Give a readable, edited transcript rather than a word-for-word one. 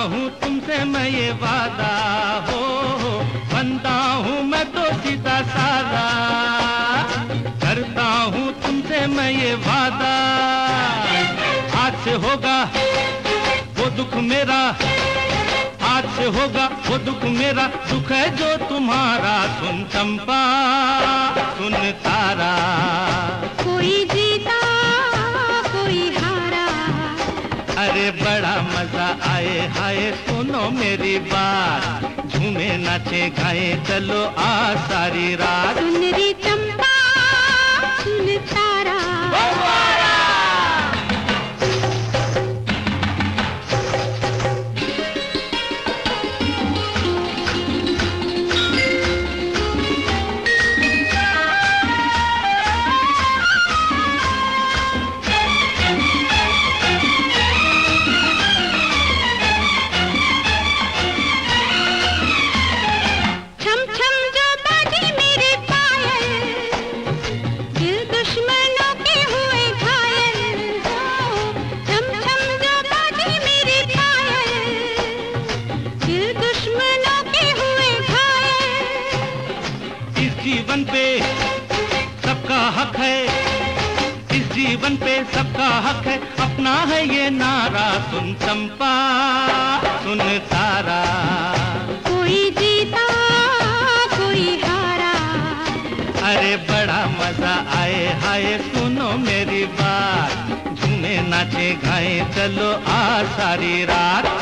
हूँ तुमसे मैं ये वादा हो, बंदा हूँ मैं तो सीधा सादा, करता हूँ तुमसे मैं ये वादा, आज से होगा वो दुख मेरा, आज से होगा वो दुख मेरा, दुख है जो तुम्हारा। सुन चंपा सुन तारा, कोई जीता कोई हारा, अरे बड़ा मजा आए हाय सुनो मेरी बात, झूमे नाचे गाए चलो आ सारी रात। सुन रे चंपा सुन तारा, जीवन पे सबका हक है, इस जीवन पे सबका हक है, अपना है ये नारा। सुन चंपा सुन तारा, कोई जीता कोई हारा, अरे बड़ा मजा आए हाय सुनो मेरी बात, झूमे नाचे गाए चलो आ सारी रात।